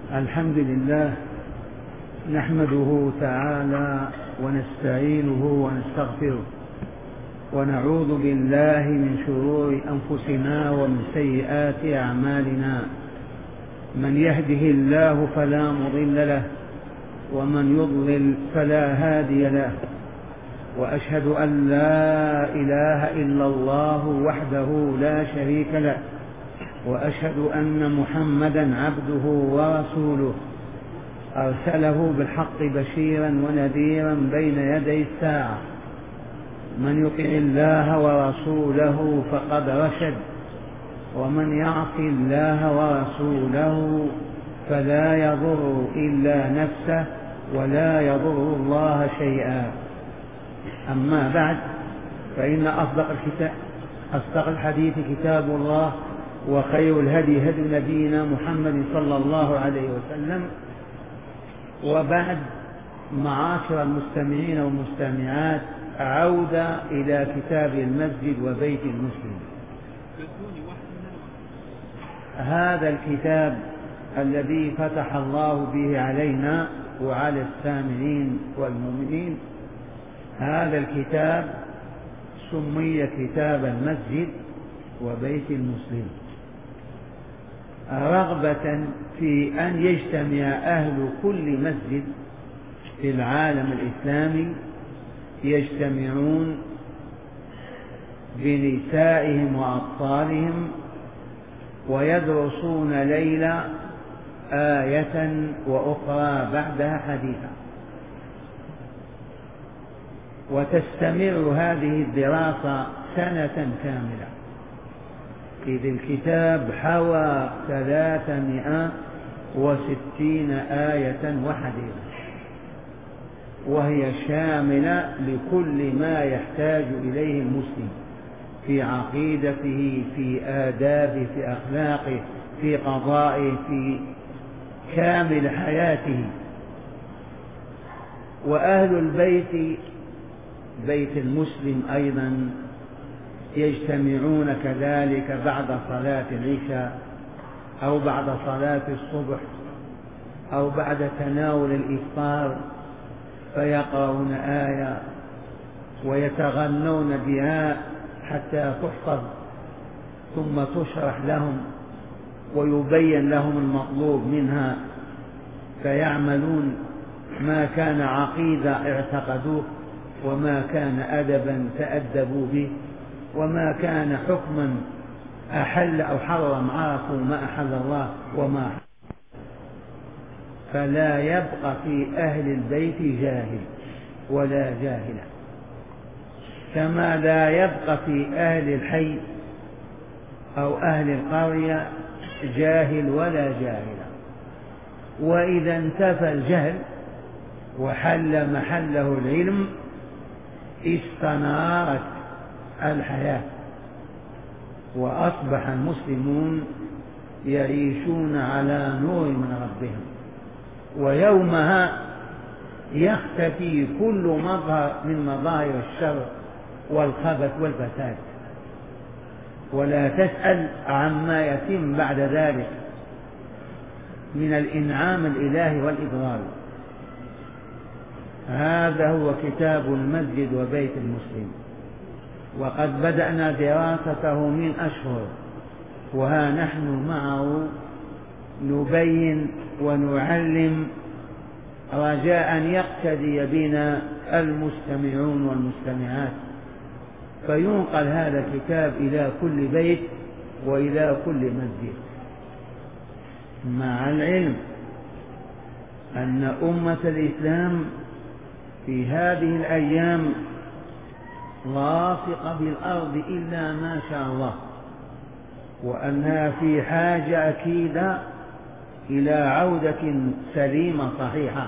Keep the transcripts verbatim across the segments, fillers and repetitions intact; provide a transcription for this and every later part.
الحمد لله نحمده تعالى ونستعينه ونستغفره ونعوذ بالله من شرور أنفسنا ومن سيئات أعمالنا. من يهده الله فلا مضل له ومن يضلل فلا هادي له، وأشهد أن لا إله إلا الله وحده لا شريك له، وأشهد أن محمدا عبده ورسوله أرسله بالحق بشيرا ونذيرا بين يدي الساعة. من يطع الله ورسوله فقد رشد، ومن يعص الله ورسوله فلا يضر إلا نفسه ولا يضر الله شيئا. أما بعد، فإن أصدق الكتاب أصدق الحديث كتاب الله، وخير الهدي هدي نبينا محمد صلى الله عليه وسلم. وبعد، معاشر المستمعين والمستمعات، عودة إلى كتاب المسجد وبيت المسلم. هذا الكتاب الذي فتح الله به علينا وعلى السامعين والمؤمنين، هذا الكتاب سمي كتاب المسجد وبيت المسلم، رغبة في أن يجتمع أهل كل مسجد في العالم الإسلامي، يجتمعون بنسائهم وأطفالهم ويدرسون ليلة آية وأخرى بعدها حديثا، وتستمر هذه الدراسة سنة كاملة، إذ الكتاب حوى ثلاثمائة وستين آية وحديثا، وهي شاملة لكل ما يحتاج إليه المسلم في عقيدته، في آدابه، في أخلاقه، في قضائه، في كامل حياته. وأهل البيت، بيت المسلم أيضا، يجتمعون كذلك بعد صلاة العشاء أو بعد صلاة الصبح أو بعد تناول الإفطار، فيقرؤون آية ويتغنون بها حتى تحفظ، ثم تشرح لهم ويبين لهم المطلوب منها، فيعملون ما كان عقيدة اعتقدوه، وما كان أدبا تأدبوا به، وما كان حكما أحل أو حرم عرفوا ما أحل الله وما حرم. فلا يبقى في أهل البيت جاهل ولا جاهلة، كما لا يبقى في أهل الحي أو أهل القرية جاهل ولا جاهلة. وإذا انتفى الجهل وحل محله العلم استنارت الحياة، وأصبح المسلمون يعيشون على نور من ربهم، ويومها يختفي كل مظهر من مظاهر الشر والخبث والفساد، ولا تسأل عما يتم بعد ذلك من الإنعام الإلهي والإضلال. هذا هو كتاب المسجد وبيت المسلم، وقد بدأنا دراسته من أشهر، وها نحن معه نبين ونعلم، رجاء أن يقتدي بنا المستمعون والمستمعات، فينقل هذا الكتاب إلى كل بيت وإلى كل مسجد، مع العلم أن أمة الإسلام في هذه الأيام لاصقة بالأرض إلا ما شاء الله، وأنها في حاجة أكيدة إلى عودة سليمة صحيحة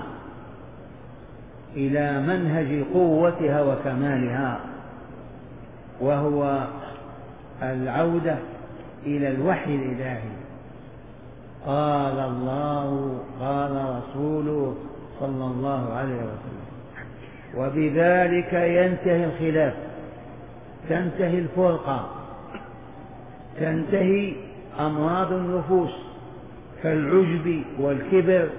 إلى منهج قوتها وكمالها، وهو العودة إلى الوحي الإلهي. قال الله قال رسوله صلى الله عليه وسلم، وبذلك ينتهي الخلاف، تنتهي الفرقة، تنتهي أمراض النفوس، كالعجب والكبر،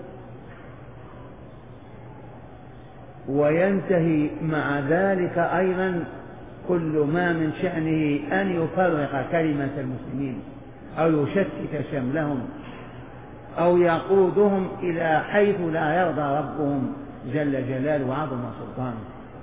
وينتهي مع ذلك أيضا كل ما من شأنه أن يفرق كلمة المسلمين أو يشتت شملهم أو يقودهم إلى حيث لا يرضى ربهم جل جلاله وعظم سلطانه.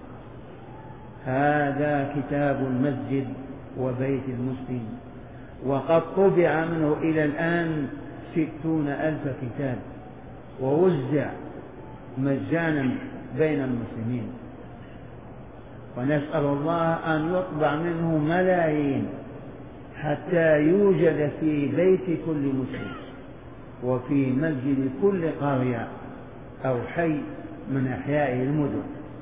هذا كتاب المسجد وبيت المسلم، وقد طبع منه إلى الآن ستون ألف كتاب ووزع مجانا بين المسلمين، ونسأل الله أن يطبع منه ملايين حتى يوجد في بيت كل مسلم وفي مسجد كل قرية أو حي من أحياء المدن،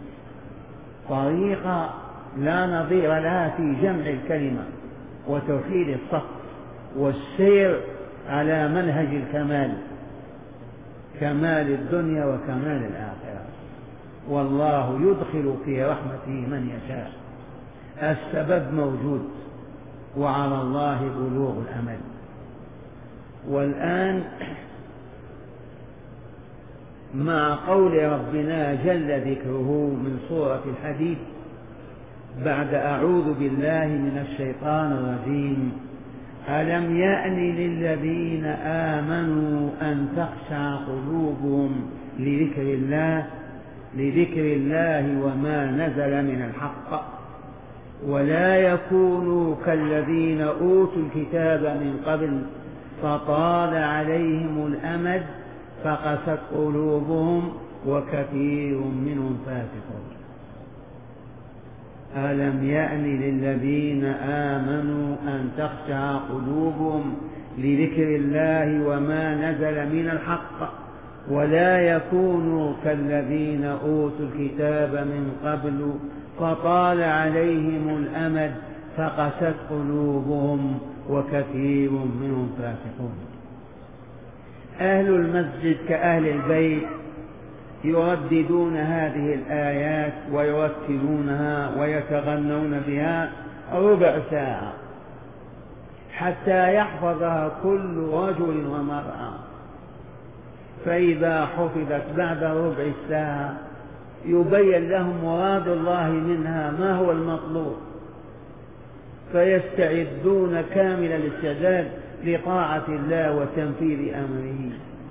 طريقة لا نظير لها في جمع الكلمة وتوحيد الصف والسير على منهج الكمال، كمال الدنيا وكمال الآخرة. والله يدخل في رحمته من يشاء. السبب موجود وعلى الله بلوغ الأمل. والآن مع قول ربنا جل ذكره من سورة الحديث بعد أعوذ بالله من الشيطان الرجيم: ألم يأن للذين آمنوا أن تخشع قلوبهم لذكر الله لذكر الله وما نزل من الحق ولا يكونوا كالذين أوتوا الكتاب من قبل فطال عليهم الأمد فقست قلوبهم وكثير منهم فاسقون. ألم يأن للذين آمنوا أن تخشع قلوبهم لذكر الله وما نزل من الحق ولا يكونوا كالذين أوتوا الكتاب من قبل فطال عليهم الأمد فقست قلوبهم وكثير منهم فاسقون. أهل المسجد كأهل البيت يرددون هذه الآيات ويرتلونها ويتغنون بها ربع ساعة حتى يحفظها كل رجل ومرأة، فإذا حفظت بعد ربع الساعة يبين لهم مراد الله منها ما هو المطلوب، فيستعدون كامل الاستعداد لطاعة الله وتنفيذ أمره،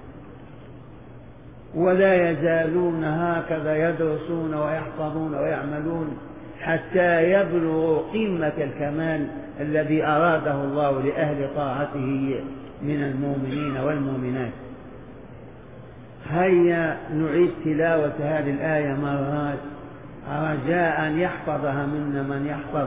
ولا يزالون هكذا يدرسون ويحفظون ويعملون حتى يبلغوا قمة الكمال الذي أراده الله لأهل طاعته من المؤمنين والمؤمنات. هيا نعيد تلاوة هذه الآية مرات رجاء أن يحفظها منا من يحفظ.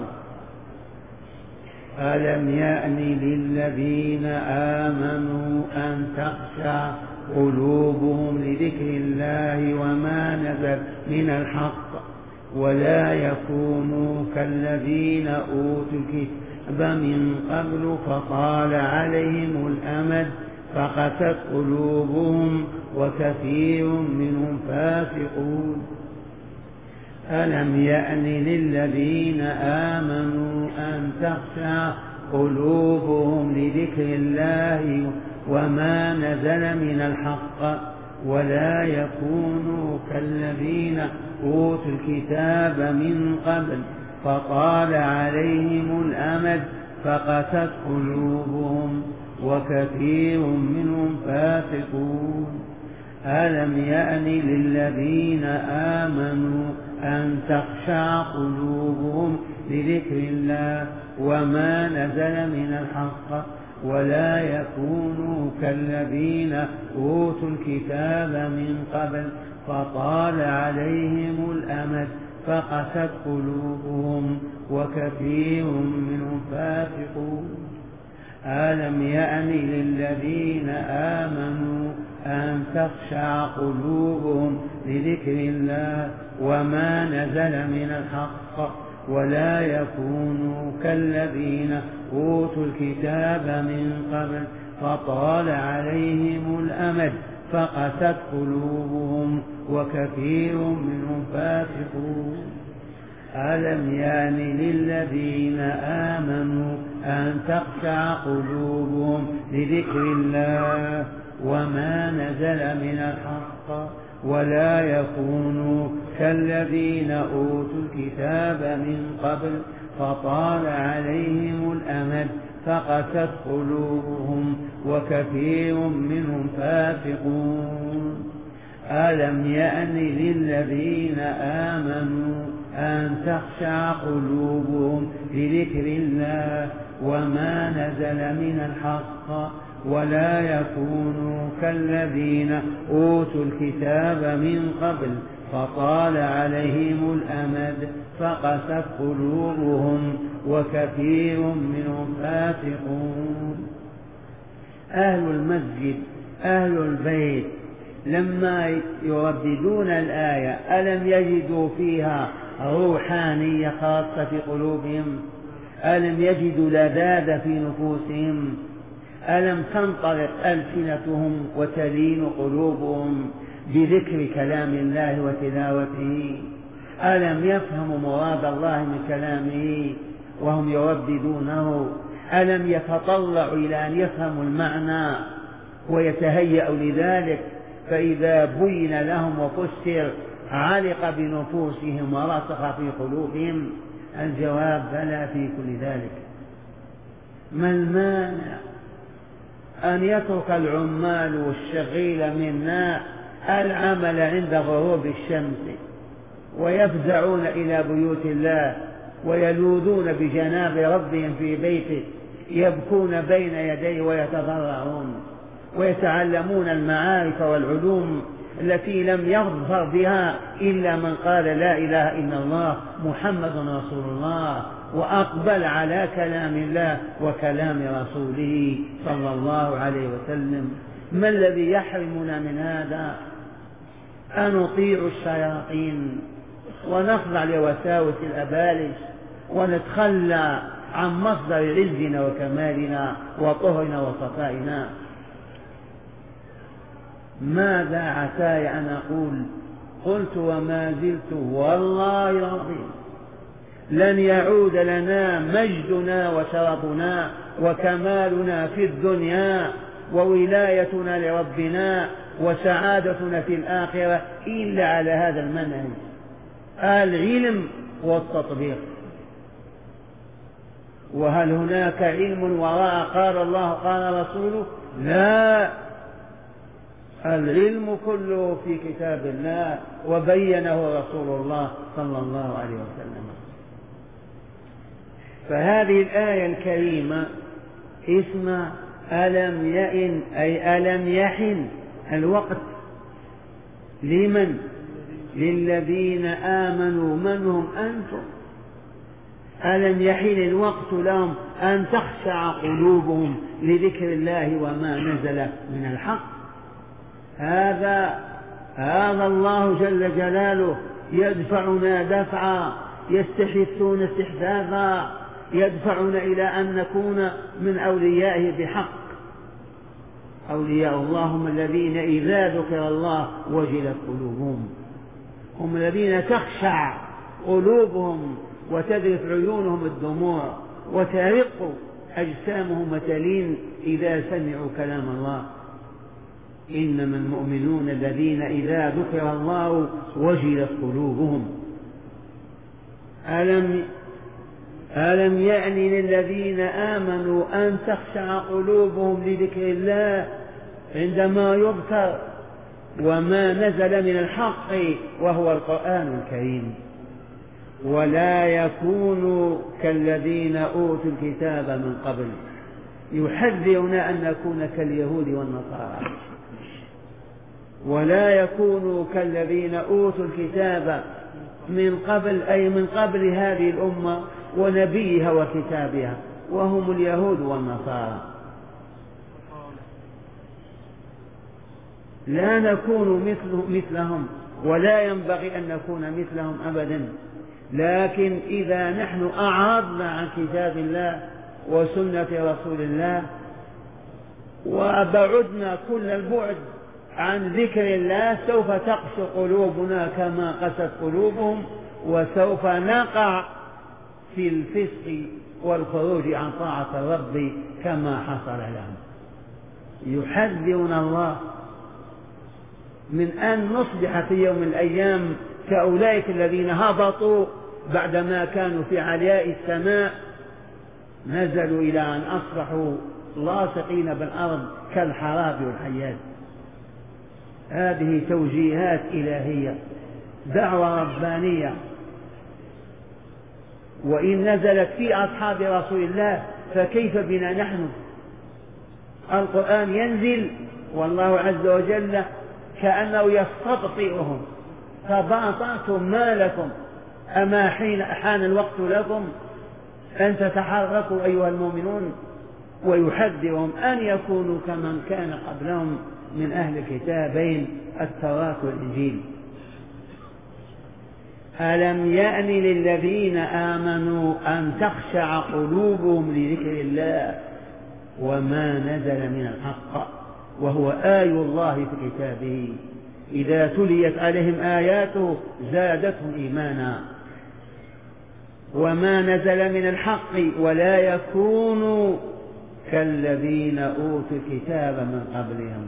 ألم يأن للذين آمنوا أن تخشع قلوبهم لذكر الله وما نزل من الحق ولا يكونوا كالذين أوتوا الكتاب من قبل فطال عليهم الأمد فقست قلوبهم وكثير منهم فاسقون. ألم يأن للذين آمنوا أن تخشع قلوبهم لذكر الله وما نزل من الحق ولا يكونوا كالذين أوتوا الكتاب من قبل فطال عليهم الأمد فقست قلوبهم وكثير منهم فاسقون. ألم يأن للذين آمنوا أن تخشع قلوبهم لذكر الله وما نزل من الحق ولا يكونوا كالذين أوتوا الكتاب من قبل فطال عليهم الأمد فقست قلوبهم وكثير منهم فاسقون. ألم يأن للذين آمنوا أن تخشع قلوبهم لذكر الله وما نزل من الحق ولا يكونوا كالذين أوتوا الكتاب من قبل فطال عليهم الأمد فقست قلوبهم وكثير منهم فاسقون. ألم يان للذين آمنوا أن تخشع قلوبهم لذكر الله وما نزل من الحق ولا يكونوا كالذين أوتوا الكتاب من قبل فطال عليهم الأمد فقست قلوبهم وكثير منهم فاسقون. ألم يأن للذين آمنوا أن تخشع قلوبهم لذكر الله وما نزل من الحق ولا يكونوا كالذين أوتوا الكتاب من قبل فطال عليهم الأمد فقست قلوبهم وكثير منهم فاسقون. أهل المسجد أهل البيت لما يرددون الآية ألم يجدوا فيها روحانية خاصة في قلوبهم؟ ألم يجدوا لذاذة في نفوسهم؟ ألم تنطلق ألسنتهم وتلين قلوبهم بذكر كلام الله وتلاوته؟ ألم يفهموا مراد الله من كلامه وهم يرددونه؟ ألم يتطلعوا إلى أن يفهموا المعنى ويتهيأوا لذلك؟ فإذا بين لهم وفسر علق بنفوسهم ورسخ في قلوبهم. الجواب بلى في كل ذلك. ما المانع أن يترك العمال والشغيل منا العمل عند غروب الشمس ويفزعون إلى بيوت الله ويلوذون بجناب ربهم في بيته يبكون بين يديه ويتضرعون ويتعلمون المعارف والعلوم التي لم يظفر بها إلا من قال لا إله إلا الله محمد رسول الله وأقبل على كلام الله وكلام رسوله صلى الله عليه وسلم. ما الذي يحرمنا من هذا؟ أن نطيع الشياطين ونخضع لوساوس الأبالس ونتخلى عن مصدر عزنا وكمالنا وطهرنا وصفائنا. ماذا عساي أن أقول؟ قلت وما زلت والله العظيم لن يعود لنا مجدنا وشرفنا وكمالنا في الدنيا وولايتنا لربنا وسعادتنا في الآخرة إلا على هذا المنهج، العلم والتطبيق. وهل هناك علم وراء قال الله قال رسوله؟ لا، العلم كله في كتاب الله وبينه رسول الله صلى الله عليه وسلم. فهذه الآية الكريمة اسمها ألم يئن أي ألم يحن الوقت لمن؟ للذين آمنوا. من هم أنتم؟ ألم يحن الوقت لهم أن تخشع قلوبهم لذكر الله وما نزل من الحق. هذا هذا الله جل جلاله يدفعنا دفعا، يستحثون استحثاثا، يدفعنا إلى أن نكون من أوليائه بحق. أولياء الله هم الذين إذا ذكر الله وجلت قلوبهم، هم الذين تخشع قلوبهم وتذرف عيونهم الدموع وترق أجسامهم وتلين إذا سمعوا كلام الله. إنما المؤمنون الذين إذا ذكر الله وجلت قلوبهم. ألم ألم يعني للذين آمنوا أن تخشع قلوبهم لذكر الله عندما يذكر وما نزل من الحق وهو القرآن الكريم، ولا يكونوا كالذين أوتوا الكتاب من قبل. يحذرنا أن نكون كاليهود والنصارى. ولا يكونوا كالذين أوتوا الكتاب من قبل أي من قبل هذه الأمة ونبيها وكتابها، وهم اليهود والنصارى. لا نكون مثلهم ولا ينبغي أن نكون مثلهم أبدا، لكن إذا نحن أعرضنا عن كتاب الله وسنة رسول الله وأبعدنا كل البعد عن ذكر الله سوف تقسو قلوبنا كما قست قلوبهم وسوف نقع في الفسق والخروج عن طاعة الرب كما حصل لهم. يحذرنا الله من أن نصبح في يوم من الأيام كأولئك الذين هبطوا بعدما كانوا في علياء السماء، نزلوا إلى أن أصبحوا لاصقين بالأرض كالحراب والحيات. هذه توجيهات إلهية، دعوة ربانية، وإن نزلت في أصحاب رسول الله فكيف بنا نحن؟ القرآن ينزل والله عز وجل كأنه يستبطئهم، فباطأتم ما لكم، أما حين حان الوقت لكم أن تتحركوا أيها المؤمنون؟ ويحذرهم أن يكونوا كمن كان قبلهم من أهل الكتابين التوراة والإنجيل. ألم يأن للذين آمنوا أن تخشع قلوبهم لذكر الله وما نزل من الحق وهو آي الله في كتابه إذا تليت عليهم آياته زادتهم إيمانا وما نزل من الحق ولا يكونوا كالذين أوتوا الكتاب من قبلهم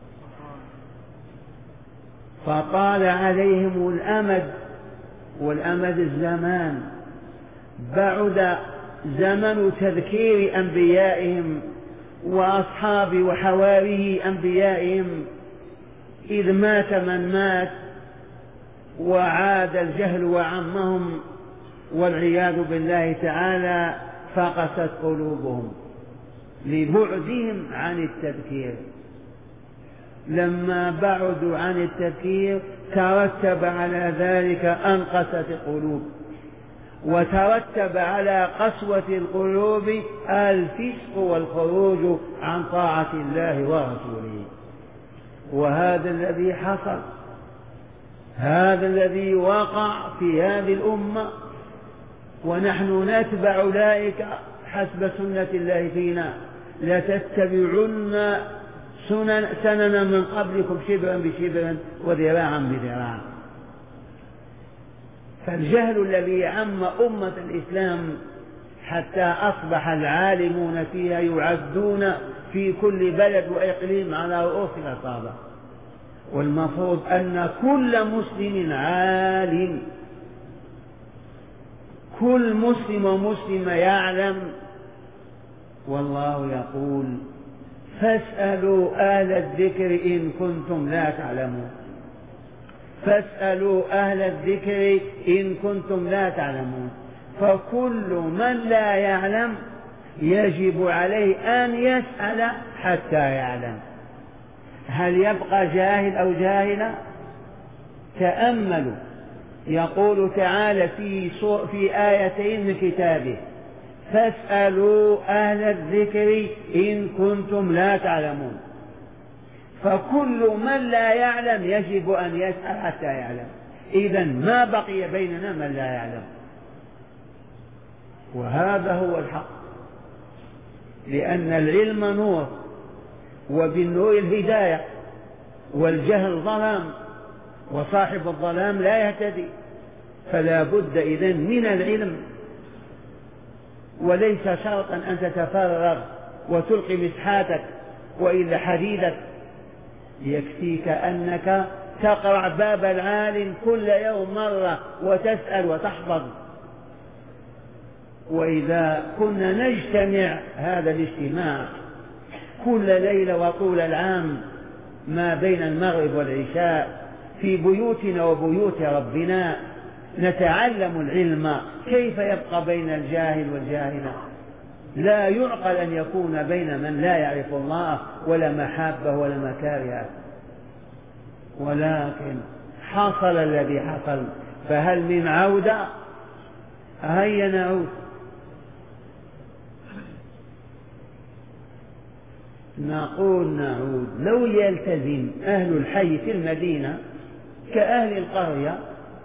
فطال عليهم الأمد، والأمد الزمان، بعد زمن تذكير أنبيائهم وأصحاب وحواري أنبيائهم إذ مات من مات وعاد الجهل وعمهم والعياذ بالله تعالى، فقست قلوبهم لبعدهم عن التذكير. لما بعدوا عن التذكير ترتب على ذلك أن قست القلوب، وترتب على قسوة القلوب الفسق والخروج عن طاعة الله ورسوله. وهذا الذي حصل، هذا الذي وقع في هذه الأمة، ونحن نتبع أولئك حسب سنة الله فينا، لتتبعن سنن, سنن من قبلكم شبرا بشبر وذراعا بذراع. فالجهل الذي عم أمة الإسلام حتى أصبح العالمون فيها يعدون في كل بلد وإقليم على رؤوس الأصابع، والمفروض أن كل مسلم عالم، كل مسلم ومسلمة يعلم. والله يقول فاسألوا أهل الذكر إن كنتم لا تعلمون، فاسألوا أهل الذكر إن كنتم لا تعلمون. فكل من لا يعلم يجب عليه أن يسأل حتى يعلم. هل يبقى جاهل أو جاهلا؟ تأملوا، يقول تعالى في, في آيتين من كتابه فاسألوا أهل الذكر إن كنتم لا تعلمون. فكل من لا يعلم يجب أن يسأل حتى يعلم. إذن ما بقي بيننا من لا يعلم، وهذا هو الحق، لأن العلم نور، وبالنور الهداية، والجهل ظلام، وصاحب الظلام لا يهتدي. فلا بد إذن من العلم، وليس شرطا أن تتفرغ وتلقي مسحاتك وإلا حديدك، يكفيك أنك تقرع باب العالم كل يوم مرة وتسأل وتحفظ. وإذا كنا نجتمع هذا الاجتماع كل ليلة وطول العام ما بين المغرب والعشاء في بيوتنا وبيوت ربنا نتعلم العلم، كيف يبقى بين الجاهل والجاهلة؟ لا يعقل أن يكون بين من لا يعرف الله ولا محابة ولا مكارهة. ولكن حصل الذي حصل، فهل من عودة؟ هيا نعود. نقول نعود. لو يلتزم أهل الحي في المدينة كأهل القرية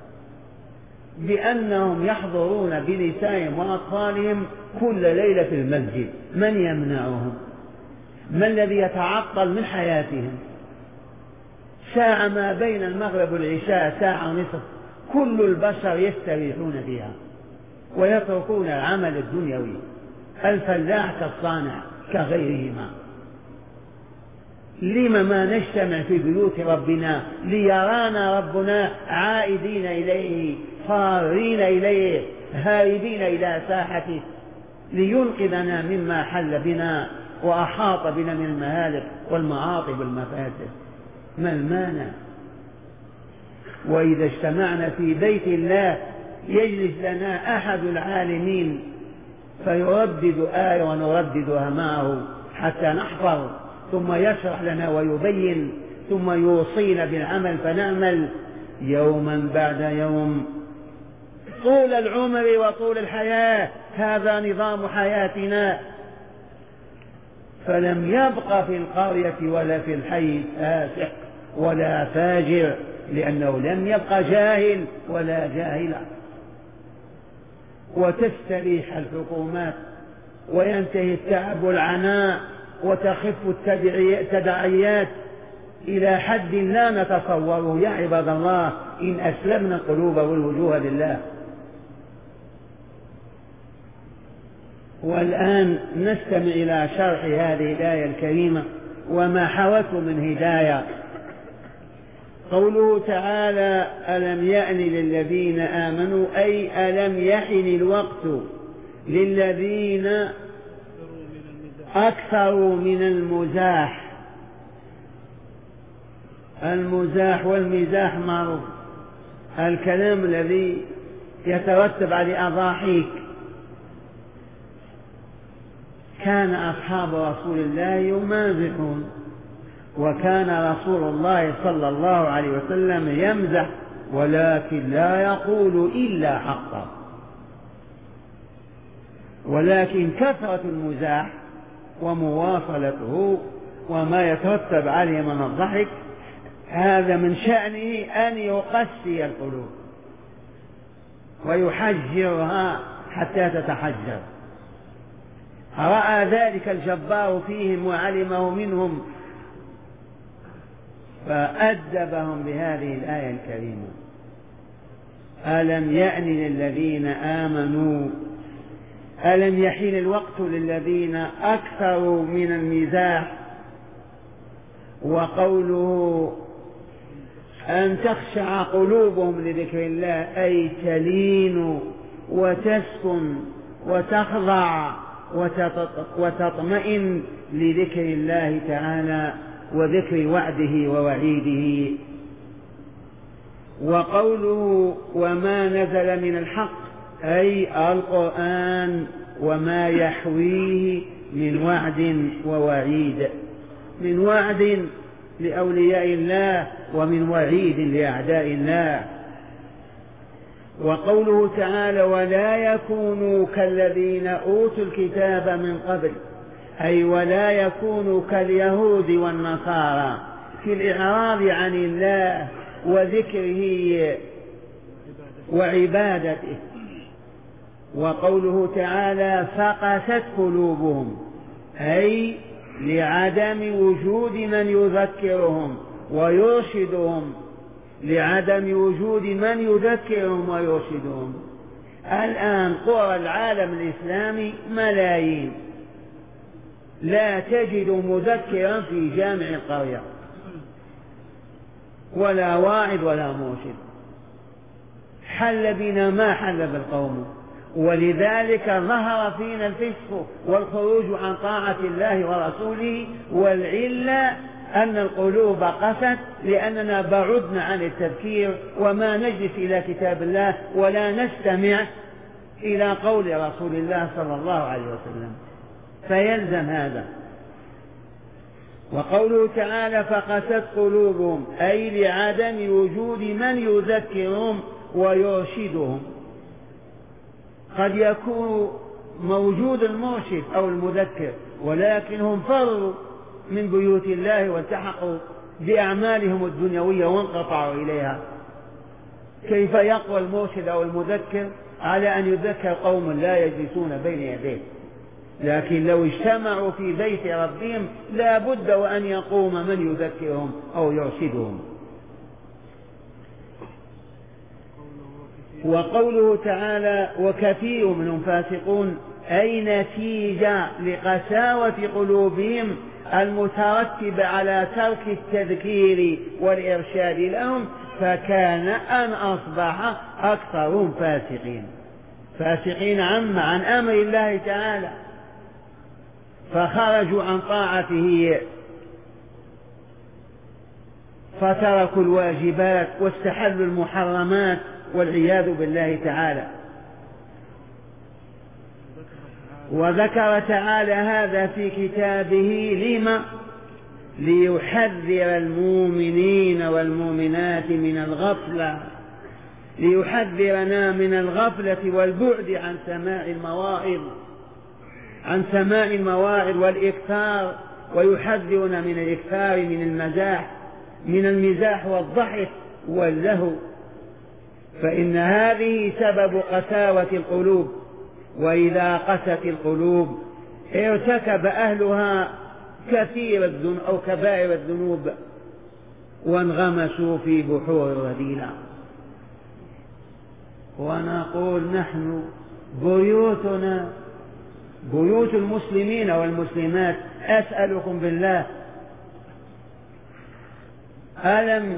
بأنهم يحضرون بنسائهم وأطفالهم كل ليلة في المسجد، من يمنعهم؟ ما الذي يتعطل من حياتهم؟ ساعة ما بين المغرب والعشاء، ساعة ونصف كل البشر يستريحون فيها ويتركون العمل الدنيوي، الفلاح كالصانع كغيرهما. لم ما نجتمع في بيوت ربنا ليرانا ربنا عائدين إليه فارين إليه هاربين إلى ساحته لينقذنا مما حل بنا وأحاط بنا من المهالك والمعاطب والمفاسد. ما المانع؟ وإذا اجتمعنا في بيت الله يجلس لنا أحد العالمين فيردد آية ونرددها معه حتى نحفظ، ثم يشرح لنا ويبين، ثم يوصينا بالعمل فنعمل يوما بعد يوم طول العمر وطول الحياة. هذا نظام حياتنا. فلم يبق في القرية ولا في الحي فاسق ولا فاجر، لأنه لم يبق جاهل ولا جاهلة. وتستريح الحكومات وينتهي التعب والعناء وتخف التداعيات إلى حد لا نتصوره يا عباد الله إن أسلمنا القلوب والوجوه لله. والآن نستمع إلى شرح هذه الآية الكريمة وما حوته من هداية. قوله تعالى: ألم يأن للذين آمنوا، أي ألم يحن الوقت للذين أكثروا من المزاح. المزاح والمزاح معروف، الكلام الذي يترتب على أضاحيك. كان أصحاب رسول الله يمازحون، وكان رسول الله صلى الله عليه وسلم يمزح ولكن لا يقول إلا حقا. ولكن كثرة المزاح ومواصلته وما يترتب عليه من الضحك هذا من شأنه أن يقسي القلوب ويحجرها حتى تتحجر. رأى ذلك الجبار فيهم وعلمه منهم فأدبهم بهذه الآية الكريمة: ألم يأن للذين آمنوا، ألم يحين الوقت للذين أكثروا من المزاح. وقوله أن تخشع قلوبهم لذكر الله، أي تلين وتسكن وتخضع وتطمئن لذكر الله تعالى وذكر وعده ووعيده. وقوله وما نزل من الحق، أي القرآن وما يحويه من وعد ووعيد، من وعد لأولياء الله ومن وعيد لأعداء الله. وقوله تعالى ولا يكونوا كالذين أوتوا الكتاب من قبل، أي ولا يكونوا كاليهود والنصارى في الإعراض عن الله وذكره وعبادته. وقوله تعالى فقست قلوبهم، أي لعدم وجود من يذكرهم ويرشدهم، لعدم وجود من يذكرهم ويرشدهم. الآن قرى العالم الإسلامي ملايين، لا تجد مذكرا في جامع القرية ولا واعظ ولا مرشد. حل بنا ما حل بالقوم، ولذلك ظهر فينا الفسق والخروج عن طاعة الله ورسوله. والعلة أن القلوب قست لأننا بعدنا عن التذكير وما نجلس إلى كتاب الله ولا نستمع إلى قول رسول الله صلى الله عليه وسلم، فيلزم هذا. وقوله تعالى فقست قلوبهم، أي لعدم وجود من يذكرهم ويرشدهم. قد يكون موجود المرشد أو المذكر ولكنهم فروا من بيوت الله والتحقوا بأعمالهم الدنيوية وانقطعوا إليها. كيف يقوى المرشد أو المذكر على أن يذكر قوم لا يجلسون بين يديه؟ لكن لو اجتمعوا في بيت ربهم لا بد وأن يقوم من يذكرهم أو يرشدهم. وقوله تعالى وكثير منهم فاسقون أي نتيجة لقساوة قلوبهم المترتبة على ترك التذكير والإرشاد لهم، فكان أن أصبح أكثرهم فاسقين. فاسقين عم عن أمر الله تعالى، فخرجوا عن طاعته فتركوا الواجبات واستحلوا المحرمات والعياذ بالله تعالى. وذكر تعالى هذا في كتابه لما ليحذر المؤمنين والمؤمنات من الغفلة، ليحذرنا من الغفلة والبعد عن سماع المواعظ عن سماع المواعظ والإكثار، ويحذرنا من الإكثار من المزاح من المزاح والضحك واللهو، فإن هذه سبب قساوة القلوب، وإذا قست القلوب ارتكب أهلها كثير الذنوب أو كبائر الذنوب وانغمسوا في بحور الرذيلة. ونقول نحن بيوتنا بيوت المسلمين والمسلمات، أسألكم بالله ألم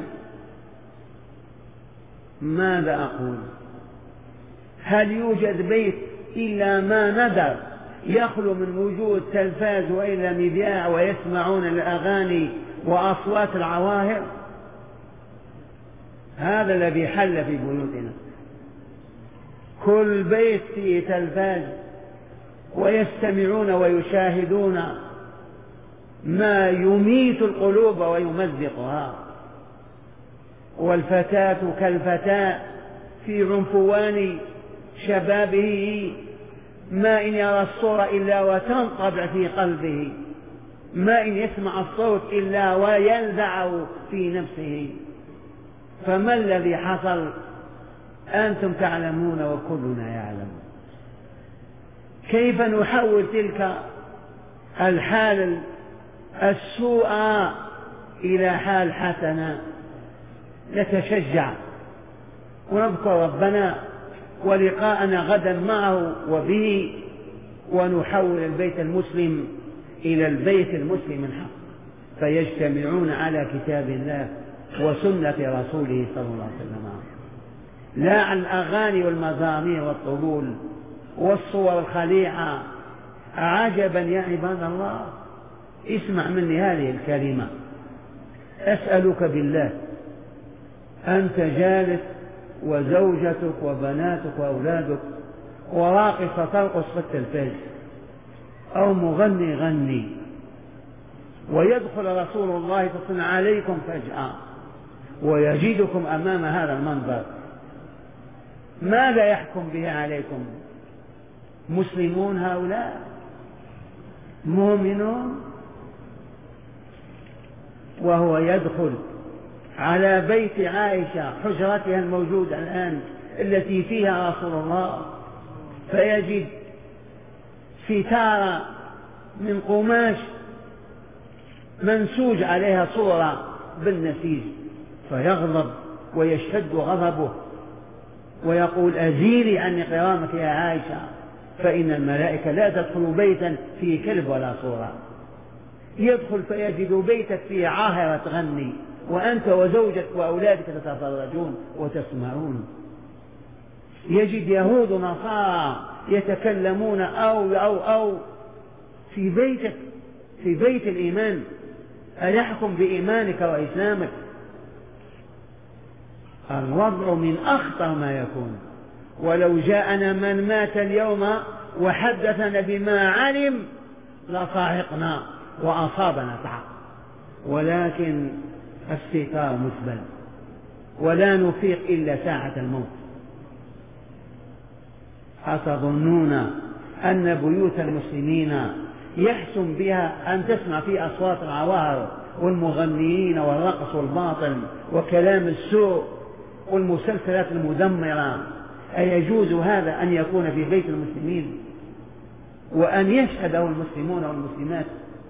ماذا أقول هل يوجد بيت إلا ما ندر يخلو من وجود تلفاز وإلا مذياع ويسمعون الأغاني وأصوات العواهر؟ هذا الذي حل في بيوتنا، كل بيت فيه تلفاز ويستمعون ويشاهدون ما يميت القلوب ويمزقها. والفتاة كالفتاة في عنفوان شبابه، ما إن يرى الصورة إلا وتنطبع في قلبه، ما إن يسمع الصوت إلا ويلذع في نفسه. فما الذي حصل؟ أنتم تعلمون وكلنا يعلم. كيف نحول تلك الحال السوء إلى حال حسنة؟ نتشجع ونذكر ربنا ولقاءنا غدا معه وبه، ونحول البيت المسلم إلى البيت المسلم الحق، فيجتمعون على كتاب الله وسنة رسوله صلى الله عليه وسلم، لا عن الأغاني والمزامير والطبول والصور الخليعة. عجبا يا عباد الله، اسمع مني هذه الكلمة، أسألك بالله أنت جالس وزوجتك وبناتك وأولادك وراقصة ترقص في التلفاز أو مغني غني، ويدخل رسول الله صلى الله عليه وسلم عليكم فجأة ويجدكم أمام هذا المنظر، ماذا يحكم به عليكم؟ مسلمون هؤلاء؟ مؤمنون؟ وهو يدخل على بيت عائشة حجرتها الموجودة الآن التي فيها رسول الله، فيجد ستارة من قماش منسوج عليها صورة بالنسيج، فيغضب ويشتد غضبه ويقول أزيلي عني قرامك يا عائشة، فإن الملائكة لا تدخل بيتا فيه كلب ولا صورة. يدخل فيجد بيتك فيه عاهرة تغني وأنت وزوجك وأولادك تتفرجون وتسمعون. يجد يهود نصارى يتكلمون أو أو أو في بيتك، في بيت الإيمان، أيحكم بإيمانك وإسلامك؟ الوضع من أخطر ما يكون. ولو جاءنا من مات اليوم وحدثنا بما علم لصاعقنا وأصابنا صعق، ولكن الستار مسبل ولا نفيق إلا ساعة الموت. أتظنون أن بيوت المسلمين يحسن بها أن تسمع في أصوات العوار والمغنيين والرقص والباطل وكلام السوء والمسلسلات المدمرة؟ أيجوز هذا أن يكون في بيت المسلمين وأن يشهده المسلمون والمسلمات؟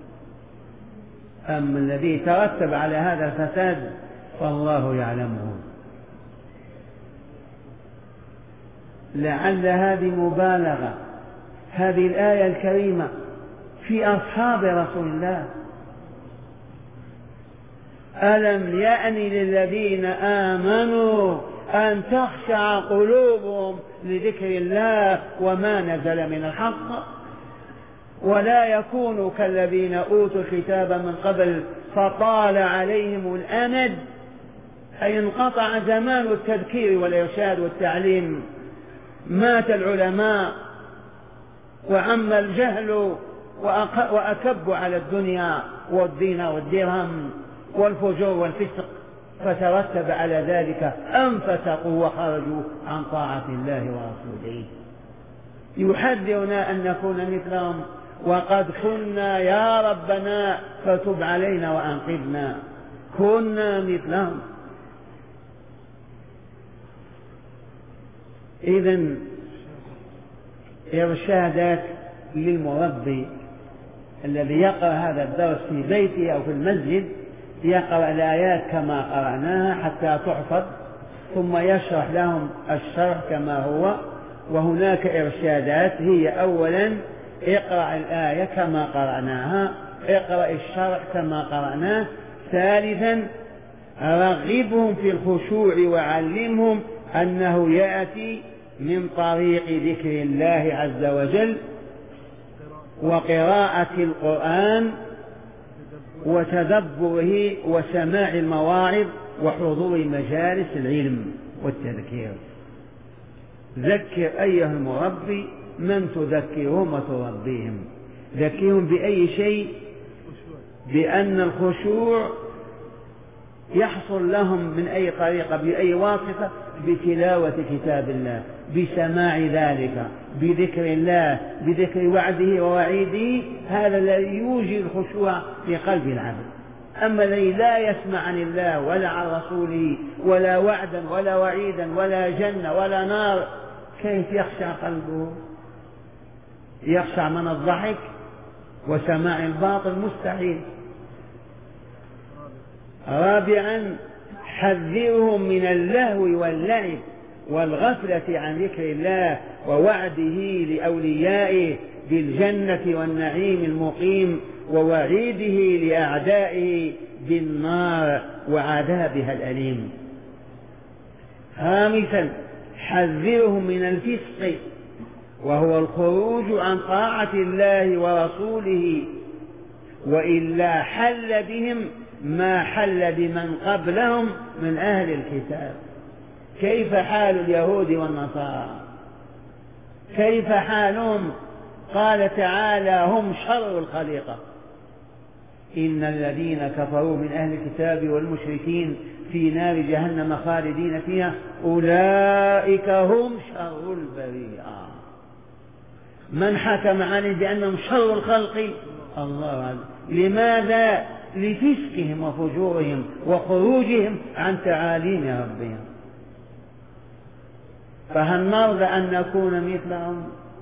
أما الذي ترتب على هذا الفساد فالله يعلمه. لعل هذه مبالغة. هذه الآية الكريمة في أصحاب رسول الله. ألم يأن للذين آمنوا أن تخشع قلوبهم لذكر الله وما نزل من الحق ولا يكونوا كالذين أوتوا الكتاب من قبل فطال عليهم الأمد، أي انقطع زمان التذكير والإرشاد والتعليم، مات العلماء وعم الجهل وأكبوا على الدنيا والدين والدرهم والفجور والفسق، فترتب على ذلك أن فسقوا وخرجوا عن طاعة الله ورسوله. يحذرنا أن نكون مثلهم، وقد كنا يا ربنا فتب علينا وأنقذنا، كنا مثلهم. إذن إرشادات للمربي الذي يقرأ هذا الدرس في بيته أو في المسجد، يقرأ الآيات كما قرأناها حتى تحفظ، ثم يشرح لهم الشرح كما هو. وهناك إرشادات، هي أولا اقرأ الآية كما قرأناها، اقرأ الشرح كما قرأناه. ثالثا رغبهم في الخشوع وعلمهم أنه يأتي من طريق ذكر الله عز وجل وقراءة القرآن وتدبره وسماع المواعظ وحضور مجالس العلم والتذكير. ذكر أيها المربي من تذكرهم وتربيهم. ذكرهم بأي شيء؟ بأن الخشوع يحصل لهم من أي طريقة، بأي واسطة؟ بتلاوة كتاب الله، بسماع ذلك، بذكر الله، بذكر وعده ووعيده. هذا الذي يوجد الخشوع في قلب العبد. أما الذي لا يسمع عن الله ولا عن رسوله ولا وعدا ولا وعيدا ولا جنة ولا نار، كيف يخشع قلبه؟ يخشع من الضحك وسماع الباطل، مستحيل. رابعا حذرهم من اللهو واللعب والغفلة عن ذكر الله ووعده لأوليائه بالجنة والنعيم المقيم ووعيده لأعدائه بالنار وعذابها الأليم. خامسا حذرهم من الفسق وهو الخروج عن طاعة الله ورسوله، وإلا حل بهم ما حل بمن قبلهم من أهل الكتاب. كيف حال اليهود والنصارى؟ كيف حالهم؟ قال تعالى هم شر الخليقة. إن الذين كفروا من أهل الكتاب والمشركين في نار جهنم خالدين فيها أولئك هم شر البرية. من حكم عنه بأنهم شر الخلق؟ الله أعلم. لماذا؟ لفسقهم وفجورهم وخروجهم عن تعاليم ربهم. فهل نرضى أن نكون مثلهم؟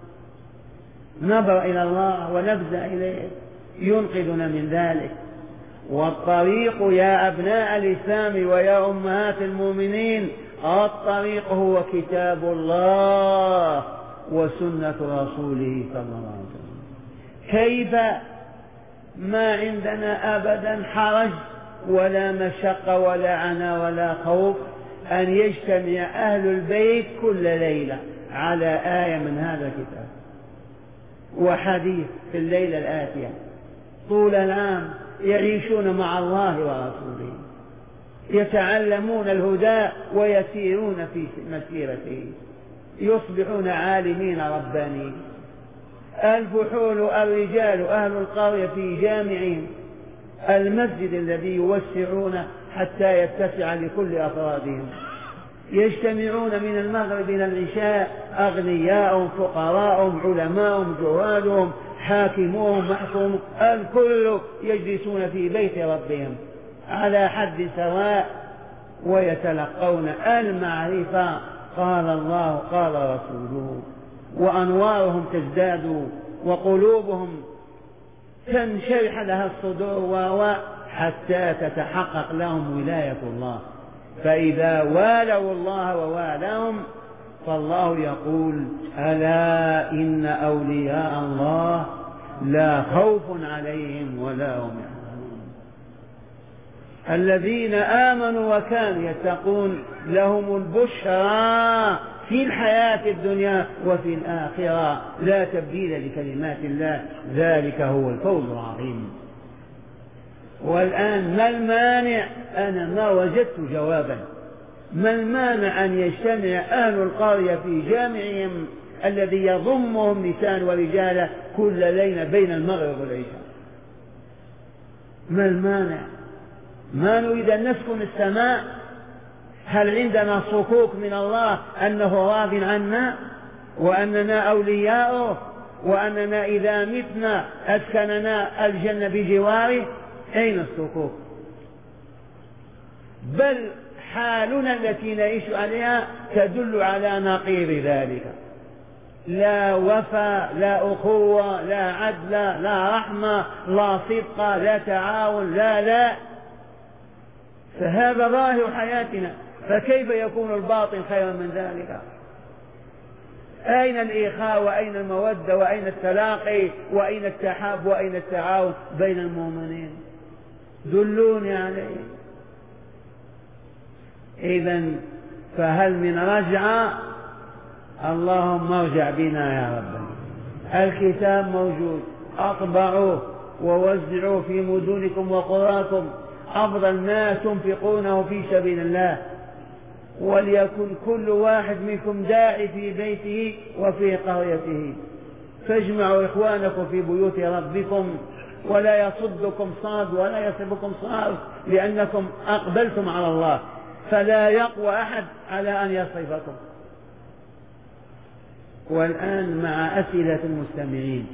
نظر إلى الله ونفزع إليه ينقذنا من ذلك. والطريق يا أبناء الإسلام ويا أمهات المؤمنين، الطريق هو كتاب الله وسنة رسوله صلى الله عليه وسلم. كيف؟ ما عندنا أبدا حرج ولا مشقة ولا عنا ولا خوف أن يجتمع أهل البيت كل ليلة على آية من هذا الكتاب وحديث في الليلة الآتية طول العام، يعيشون مع الله ورسوله، يتعلمون الهدى ويسيرون في مسيرته، يصبحون عالمين ربانيين. الفحول الرجال أهل القرية في جامعهم، المسجد الذي يوسعون حتى يتسع لكل أفرادهم، يجتمعون من المغرب إلى العشاء، أغنياءهم فقراءهم علماءهم جهالهم حاكموهم محكوم، الكل يجلسون في بيت ربهم على حد سواء ويتلقون المعرفة، قال الله قال رسوله، وأنوارهم تزداد وقلوبهم تنشرح لها الصدور حتى تتحقق لهم ولاية الله. فإذا والوا الله ووالاهم فالله يقول ألا إن أولياء الله لا خوف عليهم ولا هم يحزنون. الذين آمنوا وكانوا يتقون لهم البشرى في الحياة الدنيا وفي الآخرة لا تبديل لكلمات الله، ذلك هو الفوز العظيم. والآن ما المانع؟ أنا ما وجدت جوابا. ما المانع أن يجتمع أهل القرية في جامعهم الذي يضمهم نساء ورجال كل ليلة بين المغرب والعشاء؟ ما المانع؟ ما نريد أن نسكن السماء؟ هل عندنا صكوك من الله أنه راض عنا وأننا أولياؤه وأننا إذا متنا أسكننا الجنة بجواره؟ أين الصكوك؟ بل حالنا التي نعيش عليها تدل على نقيض ذلك. لا وفاء، لا أخوة، لا عدل، لا رحمة، لا صدق، لا تعاون، لا لا فهذا ظاهر حياتنا، فكيف يكون الباطن خيرا من ذلك؟ أين الإخاء وأين المودة وأين التلاقي وأين التحاب وأين التعاون بين المؤمنين؟ دلوني عليه. إذن فهل من رجعة؟ اللهم ارجع بنا يا رب. الكتاب موجود، اطبعوه ووزعوه في مدنكم وقراكم، أفضل ما تنفقونه في سبيل الله، وليكن كل واحد منكم داعي في بيته وفي قريته، فاجمعوا إخوانكم في بيوت ربكم ولا يصدكم صاد ولا يصبكم صاد، لأنكم أقبلتم على الله، فلا يقوى أحد على أن يصرفكم. والآن مع أسئلة المستمعين.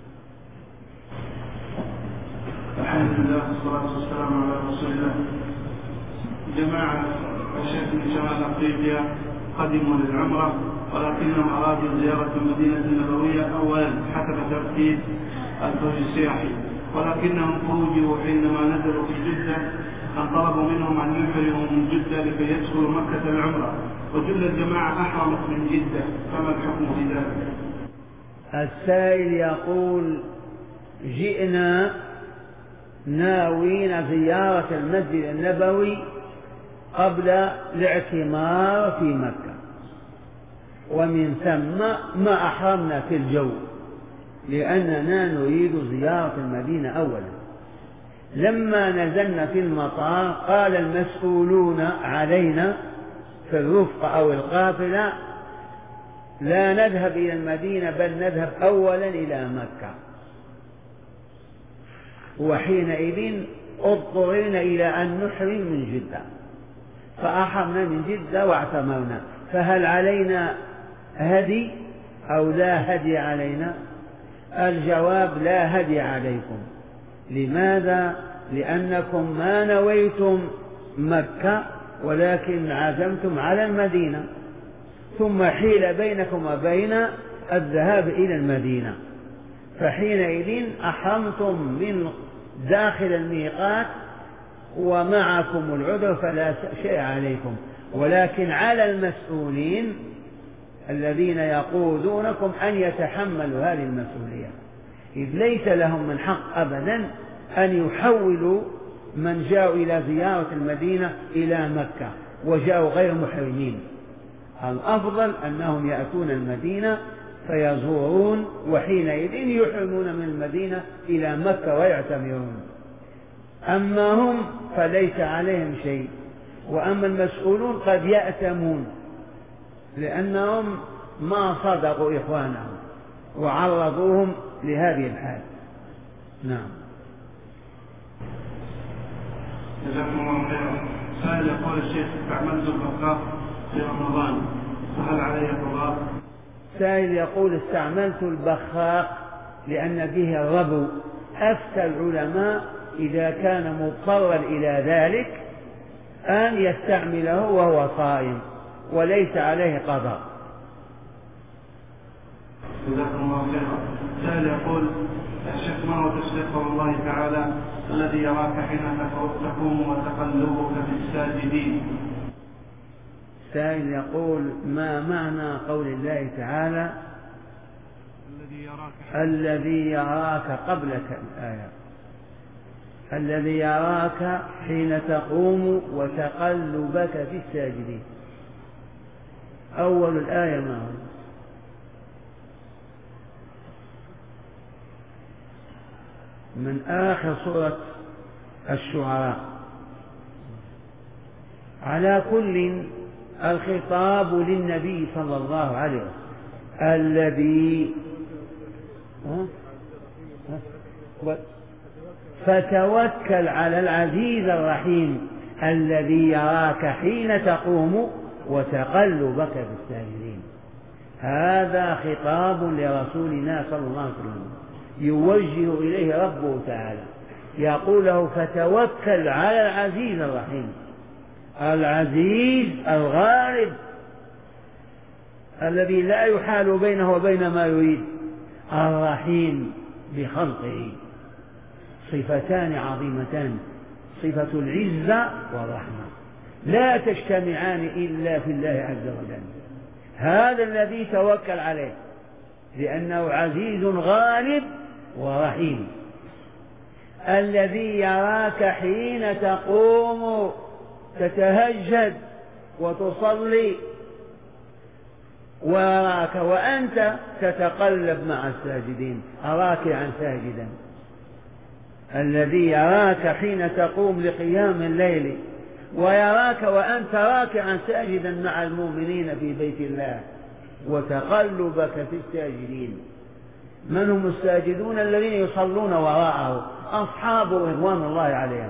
الحمد لله والصلاة والسلام على رسول الله. جماعة الشيخ من شمال أفريقيا قدموا للعمرة ولكنهم أرادوا زيارة المدينة النبوية أولا حسب ترتيب الفوج السياحي، ولكنهم فوجئوا حينما نزلوا في جدة أن طلبوا منهم أن يحرموا من جدة لكي يدخلوا مكة العمرة، وجل الجماعة أحرمت من جدة، فما الحكم في ذلك؟ السائل يقول جئنا ناوين زيارة المسجد النبوي قبل الاعتمار في مكة، ومن ثم ما أحرمنا في الجو لأننا نريد زيارة المدينة أولا. لما نزلنا في المطار قال المسؤولون علينا في الرفقة أو القافلة لا نذهب إلى المدينة بل نذهب أولا إلى مكة، وحينئذ اضطررنا إلى أن نحرم من جدة، فأحرمنا من جدة واعتمرنا. فهل علينا هدي أو لا هدي علينا؟ الجواب لا هدي عليكم. لماذا؟ لأنكم ما نويتم مكة ولكن عزمتم على المدينة، ثم حيل بينكم وبين الذهاب إلى المدينة، فحينئذ أحرمتم من داخل الميقات ومعكم العذر فلا شيء عليكم، ولكن على المسؤولين الذين يقودونكم أن يتحملوا هذه المسؤولية، إذ ليس لهم من حق أبدا أن يحولوا من جاءوا إلى زيارة المدينة إلى مكة وجاءوا غير محرمين. الأفضل أنهم يأتون المدينة فيزورون، وحينئذ يحرمون من المدينة إلى مكة ويعتمرون. أما هم فليس عليهم شيء، وأما المسؤولون قد يأتمون لأنهم ما صدقوا إخوانهم وعرضوهم لهذه الحال. نعم. جزاكم الله خيرا. سائل يقول الشيخ استعملت البخاخ في رمضان فهل علي قضاء؟ سائل يقول استعملت البخاخ لأن فيه الربو، أفتى العلماء إذا كان مضطرا إلى ذلك أن يستعمله وهو صائم وليس عليه قضاء. جزاكم الله خيرا. سائل يقول الشيخ ما هو تفسير قول الله تعالى الذي يراك حين تقوم وتقلبك في الساجدين؟ سائل يقول: ما معنى قول الله تعالى الذي يراك الذي يراك قبلك الآية الذي يراك حين تقوم وتقلبك في الساجدين؟ أول الآية ما هو؟ من آخر سورة الشعراء. على كل الخطاب للنبي صلى الله عليه وسلم الذي فتوكل على العزيز الرحيم الذي يراك حين تقوم وتقلبك في الساجدين. هذا خطاب لرسولنا صلى الله عليه وسلم يوجه إليه ربه تعالى، يقول له: فتوكل على العزيز الرحيم، العزيز الغالب الذي لا يحال بينه وبين ما يريد، الرحيم بخلقه. صفتان عظيمتان، صفة العزة والرحمة، لا تجتمعان إلا في الله عز وجل. هذا الذي توكل عليه لأنه عزيز غالب ورحيم. الذي يراك حين تقوم تتهجد وتصلي، ويراك وأنت تتقلب مع الساجدين راكعا ساجدا. الذي يراك حين تقوم لقيام الليل، ويراك وأنت راكعا ساجدا مع المؤمنين في بيت الله، وتقلبك في الساجدين. من هم الساجدون؟ الذين يصلون وراءه، أصحاب رضوان الله عليهم.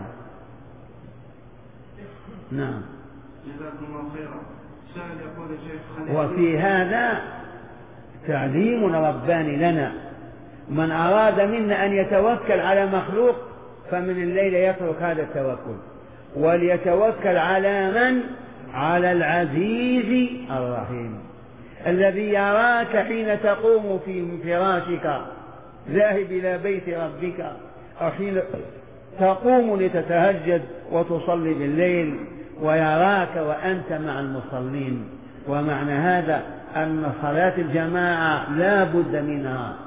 نعم. جزاكم الله خيرا. سائل يقول الشيخ خليل: وفي هذا تعليم رباني لنا. من أراد منا أن يتوكل على مخلوق فمن الليل يترك هذا التوكل وليتوكل على من؟ على العزيز الرحيم الذي يراك حين تقوم في فراشك ذاهب إلى بيت ربك، أو حين تقوم لتتهجد وتصلي بالليل، ويراك وأنت مع المصلين. ومعنى هذا أن صلاة الجماعة لا بد منها،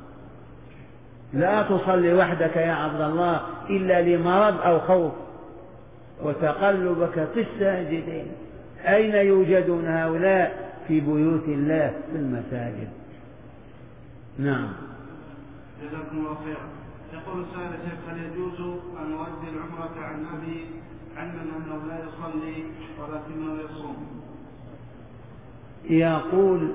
لا تصلي وحدك يا عبد الله إلا لمرض أو خوف. وتقلبك في الساجدين، أين يوجدون هؤلاء؟ في بيوت الله في المساجد. نعم. جزاكم الله خيرا. يقول السائل: شيخ، هل يجوز أن نؤدي العمرة عن أبي علما أنه لا يصلي ولكنه يصوم؟ يقول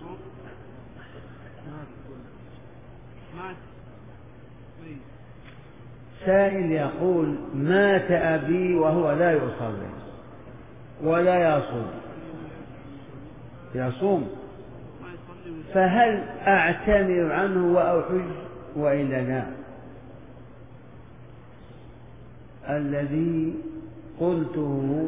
سائل يقول: مات أبي وهو لا يصلي ولا يصوم يصوم فهل أعتمر عنه وأحج وإلا لا؟ الذي قلته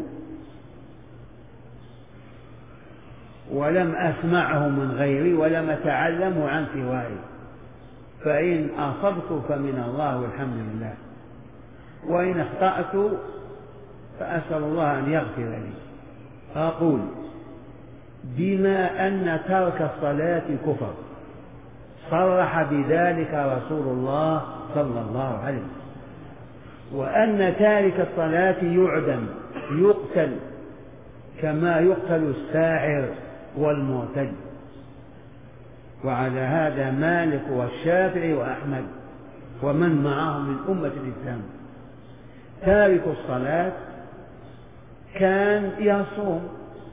ولم أسمعه من غيري ولم أتعلمه عن سوائي، فإن أصبت فمن الله والحمد لله، وإن اخطأت فأسأل الله أن يغفر لي. أقول: بما أن ترك الصلاة كفر صرح بذلك رسول الله صلى الله عليه وسلم، وأن تارك الصلاة يعدم يقتل كما يقتل الساحر والمعتد. وعلى هذا مالك والشافعي وأحمد ومن معهم من أمة الإسلام. تارك الصلاة كان يصوم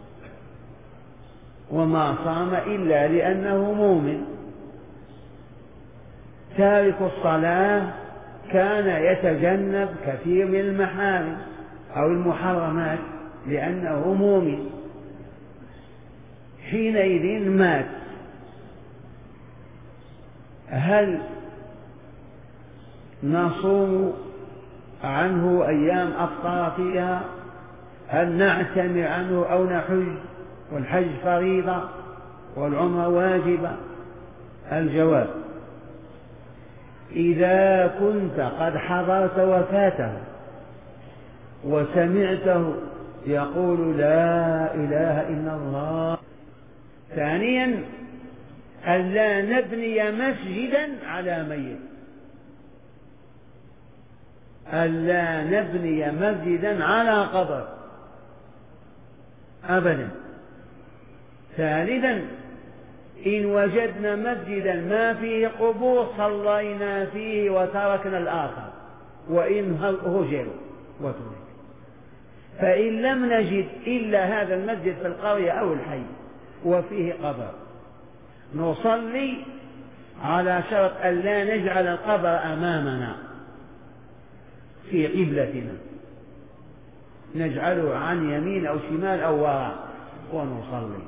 وما صام إلا لأنه مؤمن. تارك الصلاة كان يتجنب كثير من المحارم أو المحرمات لأنه مؤمن. حينئذ مات. هل نصوم عنه أيام أفطر فيها؟ هل نعتمر عنه أو نحج؟ والحج فريضة والعمرة واجبة. الجواب: إذا كنت قد حضرت وفاته وسمعته يقول لا إله إلا الله. ثانيا ألا نبني مسجدا على ميت، ألا نبني مسجدا على قبر أبدا. ثالثا إن وجدنا مسجدا ما فيه قبور صلينا فيه وتركنا الآخر وإن هجروا وترك. فإن لم نجد إلا هذا المسجد في القرية أو الحي وفيه قبر نصلي على شرط أن لا نجعل القبر أمامنا في قبلتنا، نجعله عن يمين أو شمال أو وراء ونصلي.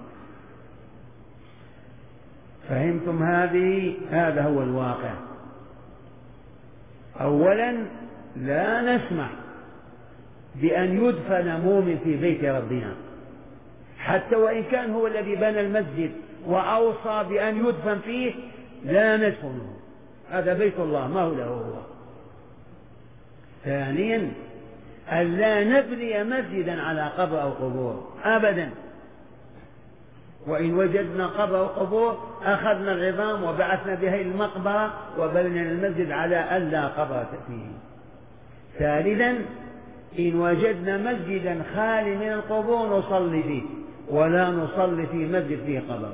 فهمتم هذه؟ هذا هو الواقع. أولا لا نسمح بأن يدفن مؤمن في بيت ربنا حتى وإن كان هو الذي بنى المسجد وأوصى بأن يدفن فيه، لا ندفنه، هذا بيت الله ما هو له هو. ثانيا ألا نبني مسجدا على قبر أو قبور أبدا، وإن وجدنا قبر أو قبور أخذنا العظام وبعثنا بها إلى المقبرة وبنينا المسجد على ألا قبر فيه. ثالثا إن وجدنا مسجدا خالي من القبور نصلي فيه ولا نصلي في مسجد فيه قبر.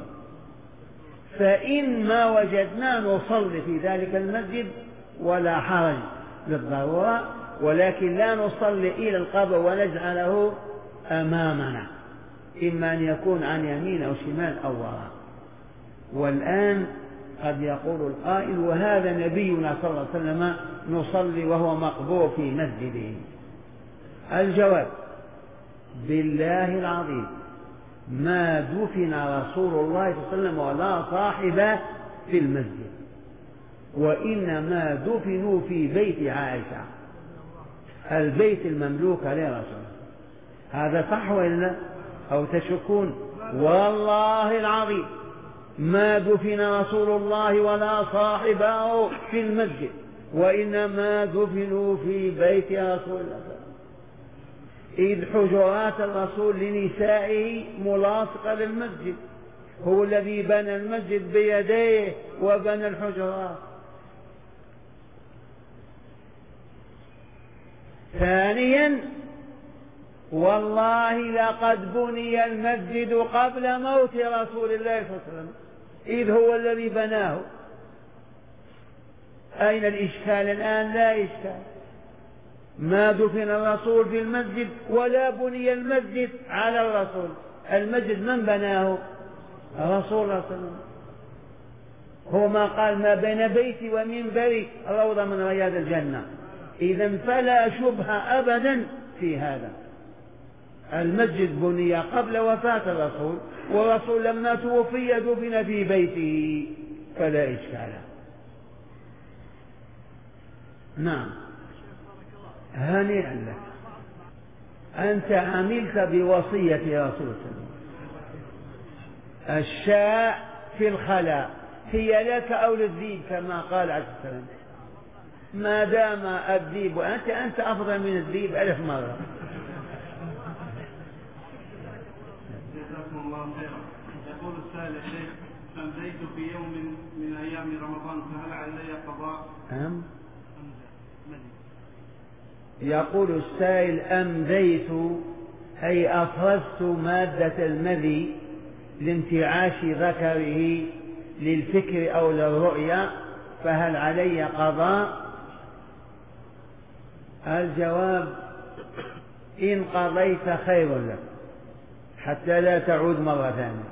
فإن ما وجدنا نصلي في ذلك المسجد ولا حرج للضرورة، ولكن لا نصلي إلى القبر ونجعله أمامنا، إما أن يكون عن يمين أو شمال أو وراء. والآن قد يقول القائل وهذا نبينا صلى الله عليه وسلم نصلي وهو مقبور في مسجده. الجواب بالله العظيم ما دفن رسول الله صلى الله عليه وسلم ولا صاحبه في المسجد، وإنما دفنوا في بيت عائشة البيت المملوك لرسول. هذا صح ولا أو تشكون؟ والله العظيم ما دفن رسول الله ولا صاحبه في المسجد، وإنما دفنوا في بيت رسول الله، إذ حجرات الرسول لنسائه ملاصقة للمسجد، هو الذي بنى المسجد بيديه وبنى الحجرات. ثانيا والله لقد بني المسجد قبل موت رسول الله صلى الله عليه وسلم، إذ هو الذي بناه. أين الإشكال الآن؟ لا إشكال، ما دفن الرسول في المسجد ولا بني المسجد على الرسول. المسجد من بناه؟ الرسول صلى الله عليه وسلم. هو ما قال ما بين بيتي ومنبري روضة من رياض الجنة. إذن فلا شبهة أبدا في هذا. المسجد بني قبل وفاة الرسول، والرسول لما توفي دفن في بيته، فلا إشكال. نعم هنيئا لك، أنت عملت بوصية رسول الله صلى الله عليه وسلم. الشاء في الخلاء هي لك أو للذيب كما قال عليه السلام، ما دام الذيب وأنت أنت أفضل من الذيب ألف مرة. جزاكم الله خيرا. يقول السائل يا شيخ أمضيت في يوم من أيام رمضان فهل علي قضاء؟ أم يقول السائل أمضيت أي أفرزت مادة المذي لانتعاش ذكره للفكر أو للرؤيا، فهل علي قضاء؟ الجواب إن قضيت خير لك حتى لا تعود مرة ثانية.